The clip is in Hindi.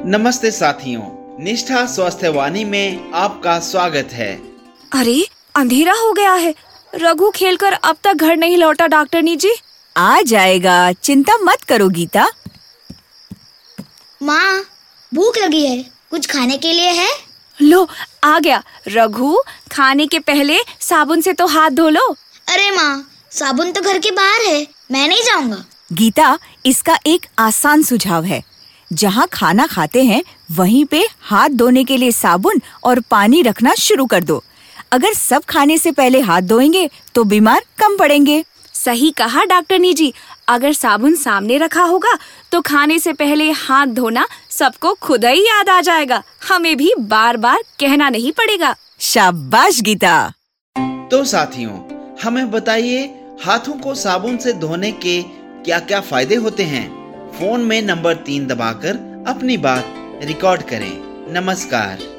नमस्ते साथियों, निष्ठा स्वास्थ्य वाणी में आपका स्वागत है। अरे अंधेरा हो गया है। रघु खेलकर अब तक घर नहीं लौटा। डॉक्टरनी जी आ जाएगा, चिंता मत करो गीता। माँ, भूख लगी है, कुछ खाने के लिए है? लो आ गया। रघु, खाने के पहले साबुन से तो हाथ धो लो। अरे माँ, साबुन तो घर के बाहर है, मैं नहीं जाऊंगा। गीता, इसका एक आसान सुझाव है। जहाँ खाना खाते हैं वहीं पे हाथ धोने के लिए साबुन और पानी रखना शुरू कर दो। अगर सब खाने से पहले हाथ धोएंगे तो बीमार कम पड़ेंगे। सही कहा डॉक्टरनी जी। अगर साबुन सामने रखा होगा तो खाने से पहले हाथ धोना सबको खुद ही याद आ जाएगा। हमें भी बार बार कहना नहीं पड़ेगा। शाबाश गीता। तो साथियों, हमें बताइए, हाथों को साबुन से धोने के क्या क्या फायदे होते हैं? फोन में नंबर 3 दबाकर अपनी बात रिकॉर्ड करें। नमस्कार।